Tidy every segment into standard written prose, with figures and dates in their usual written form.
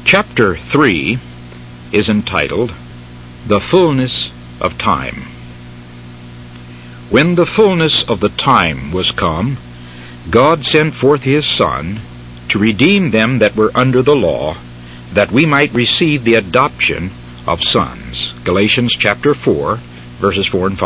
Chapter 3 is entitled, The Fullness of Time. When the fullness of the time was come, God sent forth his Son to redeem them that were under the law, that we might receive the adoption of sons. Galatians chapter 4, verses 4 and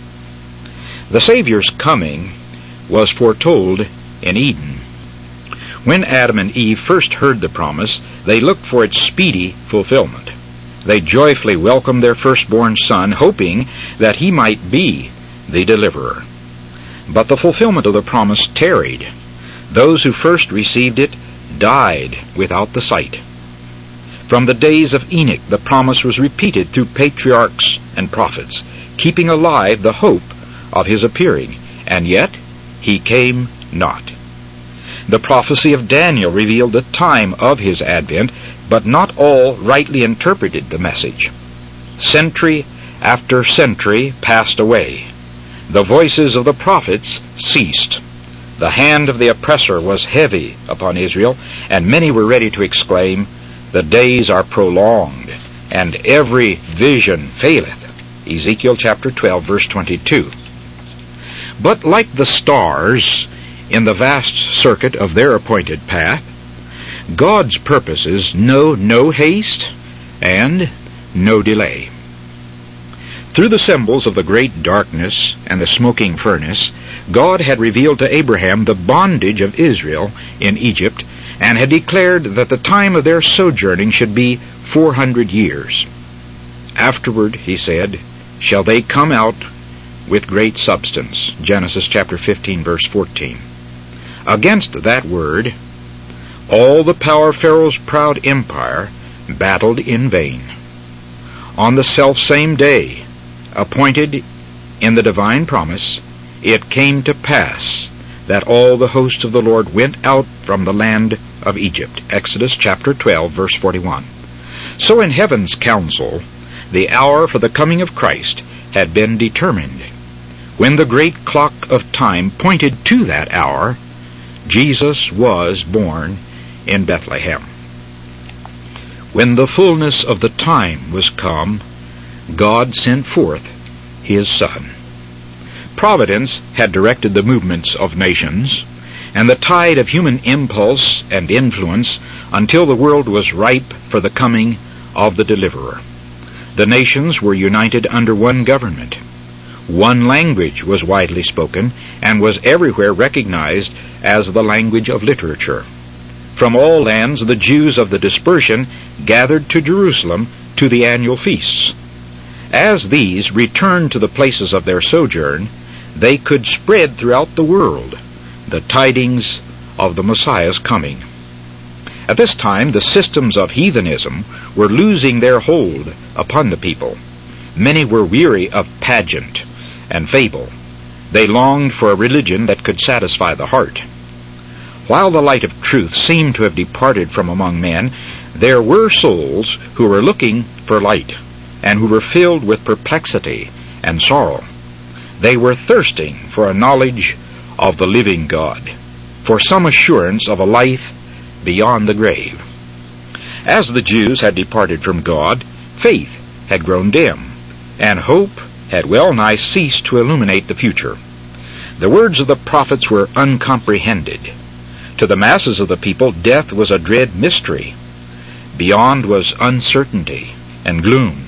5. The Savior's coming was foretold in Eden. When Adam and Eve first heard the promise, they looked for its speedy fulfillment. They joyfully welcomed their firstborn son, hoping that he might be the deliverer. But the fulfillment of the promise tarried. Those who first received it died without the sight. From the days of Enoch, the promise was repeated through patriarchs and prophets, keeping alive the hope of his appearing, and yet he came not. The prophecy of Daniel revealed the time of his advent, but not all rightly interpreted the message. Century after century passed away. The voices of the prophets ceased. The hand of the oppressor was heavy upon Israel, and many were ready to exclaim, "The days are prolonged, and every vision faileth." Ezekiel chapter 12, verse 22. But like the stars in the vast circuit of their appointed path, God's purposes know no haste and no delay. Through the symbols of the great darkness and the smoking furnace, God had revealed to Abraham the bondage of Israel in Egypt, and had declared that the time of their sojourning should be 400 years. Afterward, he said, shall they come out with great substance. Genesis chapter 15, verse 14. Against that word, all the power of Pharaoh's proud empire battled in vain. On the selfsame day, appointed in the divine promise, it came to pass that all the host of the Lord went out from the land of Egypt. Exodus chapter 12, verse 41. So in heaven's council, the hour for the coming of Christ had been determined. When the great clock of time pointed to that hour, Jesus was born in Bethlehem. When the fullness of the time was come, God sent forth his Son. Providence had directed the movements of nations, and the tide of human impulse and influence until the world was ripe for the coming of the Deliverer. The nations were united under one government. One language was widely spoken and was everywhere recognized as the language of literature. From all lands the Jews of the dispersion gathered to Jerusalem to the annual feasts. As these returned to the places of their sojourn, they could spread throughout the world the tidings of the Messiah's coming. At this time, the systems of heathenism were losing their hold upon the people. Many were weary of pageant and fable. They longed for a religion that could satisfy the heart. While the light of truth seemed to have departed from among men, there were souls who were looking for light, and who were filled with perplexity and sorrow. They were thirsting for a knowledge of the living God, for some assurance of a life beyond the grave. As the Jews had departed from God, faith had grown dim, and hope had well nigh ceased to illuminate the future. The words of the prophets were uncomprehended. To the masses of the people, death was a dread mystery. Beyond was uncertainty and gloom.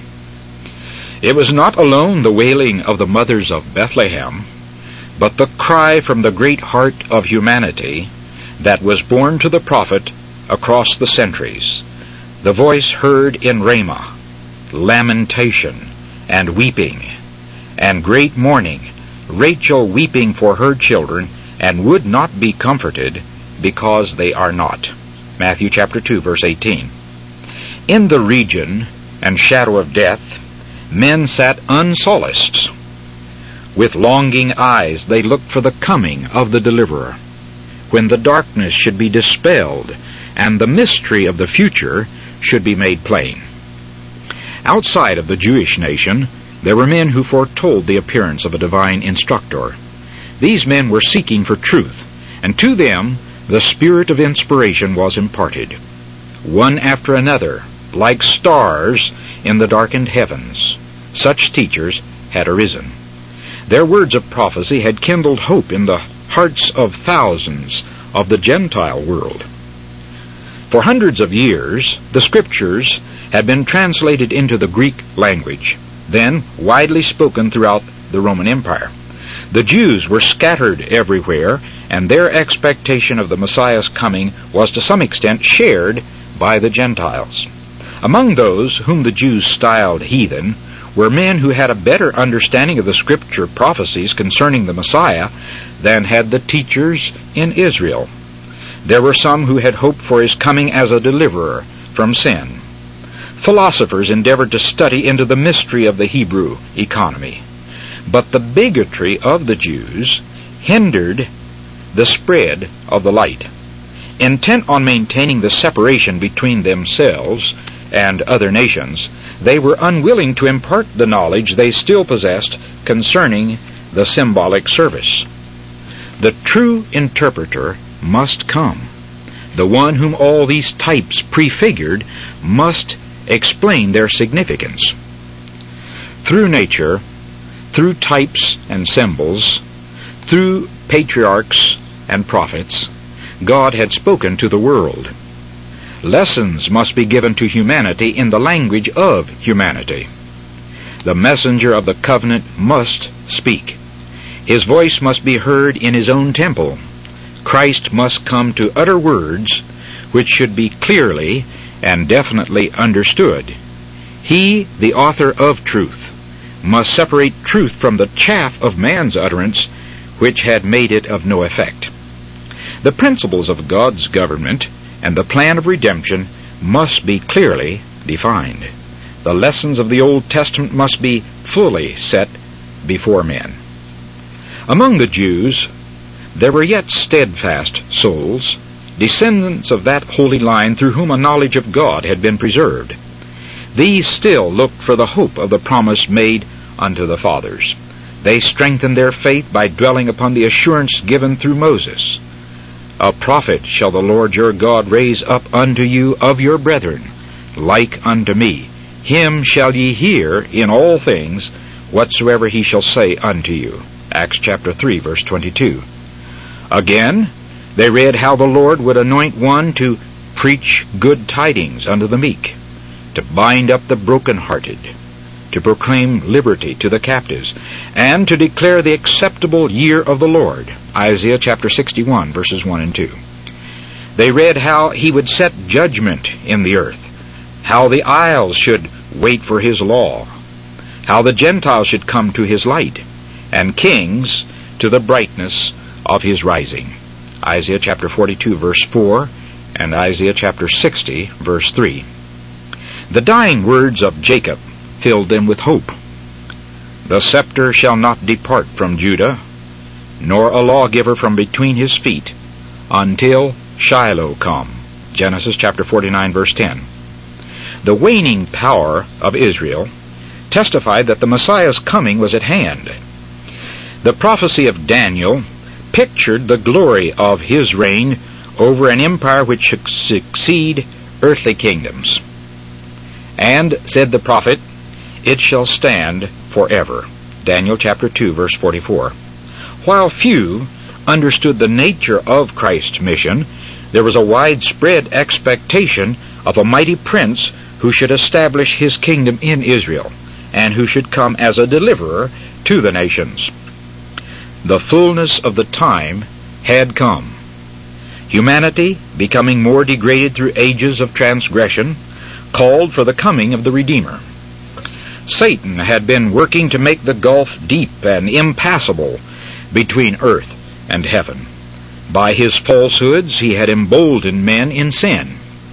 It was not alone the wailing of the mothers of Bethlehem, but the cry from the great heart of humanity that was borne to the prophet across the centuries. The voice heard in Ramah, lamentation and weeping, and great mourning, Rachel weeping for her children, and would not be comforted because they are not. Matthew chapter 2, verse 18. In the region and shadow of death, men sat unsolaced. With longing eyes they looked for the coming of the Deliverer, when the darkness should be dispelled and the mystery of the future should be made plain. Outside of the Jewish nation, there were men who foretold the appearance of a divine instructor. These men were seeking for truth, and to them the spirit of inspiration was imparted. one after another, like stars in the darkened heavens. Such teachers had arisen. Their words of prophecy had kindled hope in the hearts of thousands of the Gentile world. For hundreds of years, the Scriptures had been translated into the Greek language, then widely spoken throughout the Roman Empire. The Jews were scattered everywhere, and their expectation of the Messiah's coming was to some extent shared by the Gentiles. Among those whom the Jews styled heathen were men who had a better understanding of the Scripture prophecies concerning the Messiah than had the teachers in Israel. There were some who had hoped for his coming as a deliverer from sin. Philosophers endeavored to study into the mystery of the Hebrew economy. But the bigotry of the Jews hindered the spread of the light. Intent on maintaining the separation between themselves and other nations, they were unwilling to impart the knowledge they still possessed concerning the symbolic service. The true interpreter must come. The one whom all these types prefigured must explain their significance. Through nature, through types and symbols, through patriarchs and prophets, God had spoken to the world. Lessons must be given to humanity in the language of humanity. The messenger of the covenant must speak. His voice must be heard in his own temple. Christ must come to utter words which should be clearly and definitely understood. He, the author of truth, must separate truth from the chaff of man's utterance, which had made it of no effect. The principles of God's government and the plan of redemption must be clearly defined. The lessons of the Old Testament must be fully set before men. Among the Jews, there were yet steadfast souls, descendants of that holy line through whom a knowledge of God had been preserved. These still looked for the hope of the promise made unto the fathers. They strengthened their faith by dwelling upon the assurance given through Moses. A prophet shall the Lord your God raise up unto you of your brethren, like unto me. Him shall ye hear in all things whatsoever he shall say unto you. Acts chapter 3, verse 22. Again, they read how the Lord would anoint one to preach good tidings unto the meek, to bind up the brokenhearted, to proclaim liberty to the captives, and to declare the acceptable year of the Lord. Isaiah chapter 61, verses 1 and 2. They read how he would set judgment in the earth, how the isles should wait for his law, how the Gentiles should come to his light, and kings to the brightness of his rising. Isaiah chapter 42, verse 4, and Isaiah chapter 60, verse 3. The dying words of Jacob filled them with hope. The scepter shall not depart from Judah, nor a lawgiver from between his feet, until Shiloh come. Genesis chapter 49, verse 10. The waning power of Israel testified that the Messiah's coming was at hand. The prophecy of Daniel pictured the glory of his reign over an empire which should succeed earthly kingdoms. And, said the prophet, it shall stand forever. Daniel chapter 2, verse 44. While few understood the nature of Christ's mission, there was a widespread expectation of a mighty prince who should establish his kingdom in Israel, and who should come as a deliverer to the nations. The fullness of the time had come. Humanity, becoming more degraded through ages of transgression, called for the coming of the Redeemer. Satan had been working to make the gulf deep and impassable between earth and heaven. By his falsehoods he had emboldened men in sin.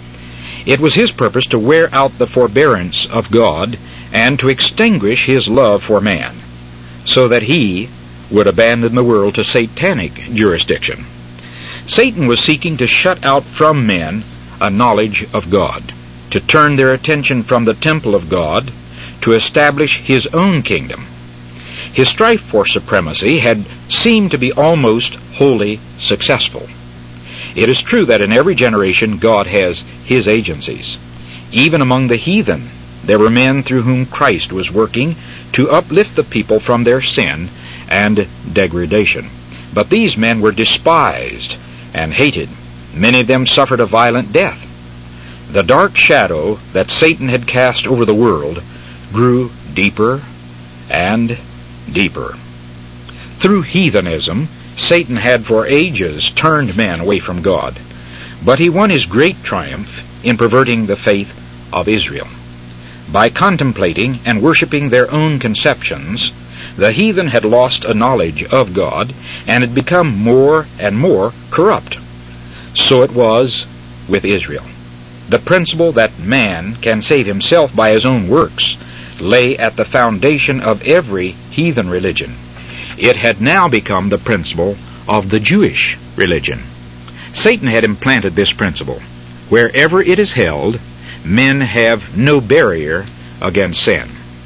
It was his purpose to wear out the forbearance of God and to extinguish his love for man, so that he would abandon the world to satanic jurisdiction. Satan was seeking to shut out from men a knowledge of God, to turn their attention from the temple of God, to establish his own kingdom. His strife for supremacy had seemed to be almost wholly successful. It is true that in every generation God has his agencies. Even among the heathen, there were men through whom Christ was working to uplift the people from their sin and degradation. But these men were despised and hated. Many of them suffered a violent death. The dark shadow that Satan had cast over the world grew deeper and deeper. Through heathenism, Satan had for ages turned men away from God, but he won his great triumph in perverting the faith of Israel. By contemplating and worshiping their own conceptions, the heathen had lost a knowledge of God and had become more and more corrupt. So it was with Israel. The principle that man can save himself by his own works lay at the foundation of every heathen religion. It had now become the principle of the Jewish religion. Satan had implanted this principle. Wherever it is held, men have no barrier against sin.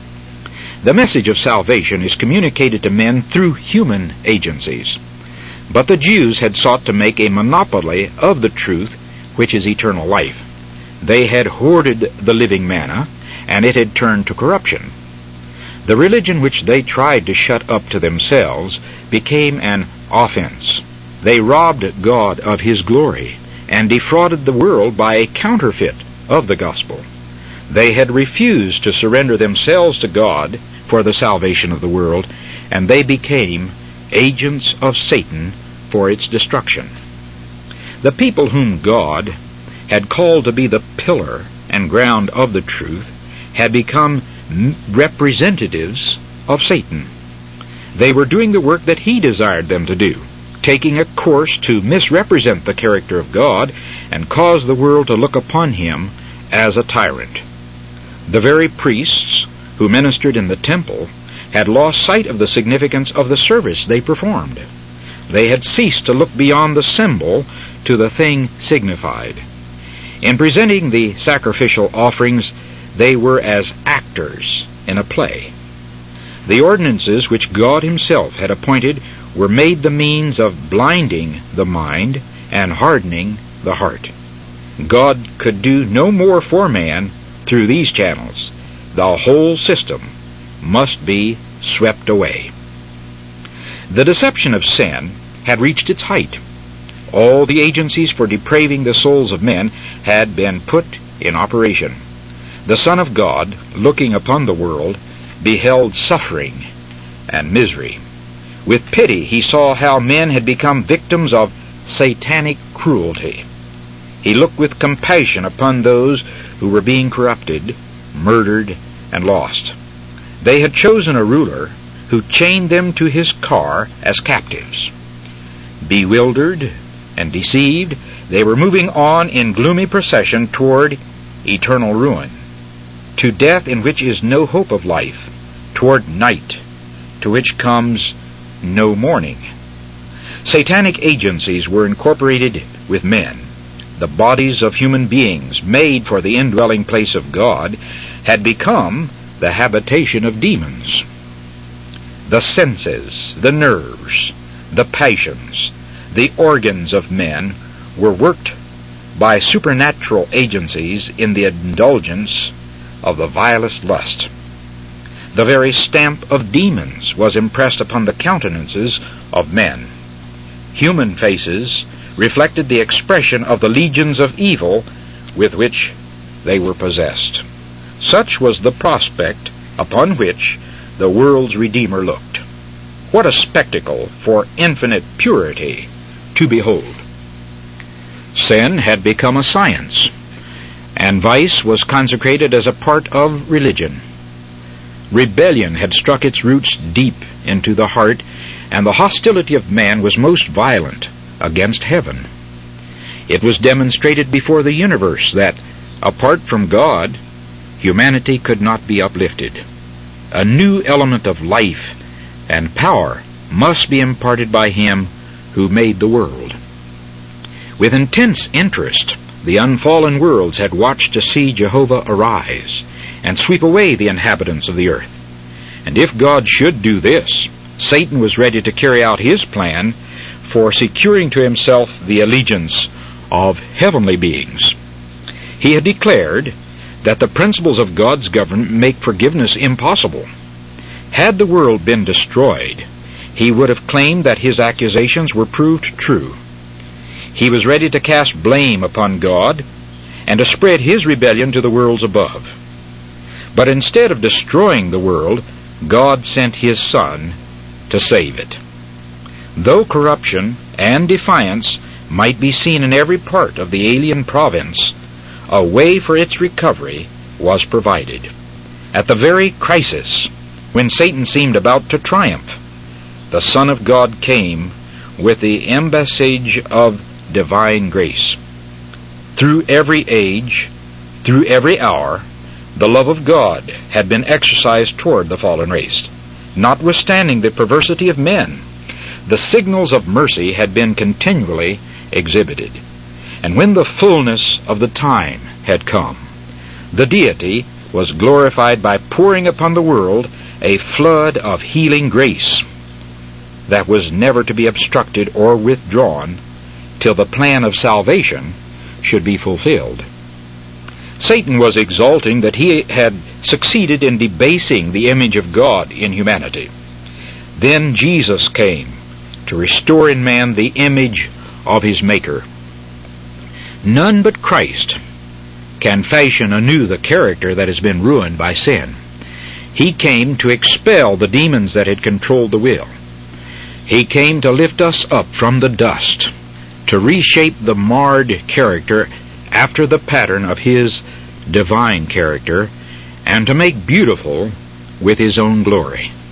The message of salvation is communicated to men through human agencies. But the Jews had sought to make a monopoly of the truth, which is eternal life. They had hoarded the living manna, and it had turned to corruption. The religion which they tried to shut up to themselves became an offense. They robbed God of his glory and defrauded the world by a counterfeit of the gospel. They had refused to surrender themselves to God for the salvation of the world, and they became agents of Satan for its destruction. The people whom God had called to be the pillar and ground of the truth had become representatives of Satan. They were doing the work that he desired them to do, taking a course to misrepresent the character of God and cause the world to look upon him as a tyrant. The very priests who ministered in the temple had lost sight of the significance of the service they performed. They had ceased to look beyond the symbol to the thing signified. In presenting the sacrificial offerings, they were as actors in a play. The ordinances which God himself had appointed were made the means of blinding the mind and hardening the heart. God could do no more for man through these channels. The whole system must be swept away. The deception of sin had reached its height. All the agencies for depraving the souls of men had been put in operation. The Son of God, looking upon the world, beheld suffering and misery. With pity he saw how men had become victims of satanic cruelty. He looked with compassion upon those who were being corrupted, murdered, and lost. They had chosen a ruler who chained them to his car as captives. Bewildered and deceived, they were moving on in gloomy procession toward eternal ruin, to death in which is no hope of life, toward night, to which comes no morning. Satanic agencies were incorporated with men. The bodies of human beings, made for the indwelling place of God, had become the habitation of demons. The senses, the nerves, the passions, the organs of men were worked by supernatural agencies in the indulgence of the vilest lust. The very stamp of demons was impressed upon the countenances of men. Human faces reflected the expression of the legions of evil with which they were possessed. Such was the prospect upon which the world's Redeemer looked. What a spectacle for infinite purity to behold! Sin had become a science, and vice was consecrated as a part of religion. Rebellion had struck its roots deep into the heart, and the hostility of man was most violent against heaven. It was demonstrated before the universe that, apart from God, humanity could not be uplifted. A new element of life and power must be imparted by him who made the world. With intense interest, the unfallen worlds had watched to see Jehovah arise and sweep away the inhabitants of the earth. And if God should do this, Satan was ready to carry out his plan for securing to himself the allegiance of heavenly beings. He had declared that the principles of God's government make forgiveness impossible. Had the world been destroyed, he would have claimed that his accusations were proved true. He was ready to cast blame upon God and to spread his rebellion to the worlds above. But instead of destroying the world, God sent his Son to save it. Though corruption and defiance might be seen in every part of the alien province, a way for its recovery was provided. At the very crisis, when Satan seemed about to triumph, the Son of God came with the embassage of divine grace. Through every age, through every hour, the love of God had been exercised toward the fallen race. Notwithstanding the perversity of men, the signals of mercy had been continually exhibited. And when the fullness of the time had come, the deity was glorified by pouring upon the world a flood of healing grace that was never to be obstructed or withdrawn till the plan of salvation should be fulfilled. Satan was exulting that he had succeeded in debasing the image of God in humanity. Then Jesus came to restore in man the image of his Maker. None but Christ can fashion anew the character that has been ruined by sin. He came to expel the demons that had controlled the will. He came to lift us up from the dust, to reshape the marred character after the pattern of his divine character, and to make beautiful with his own glory.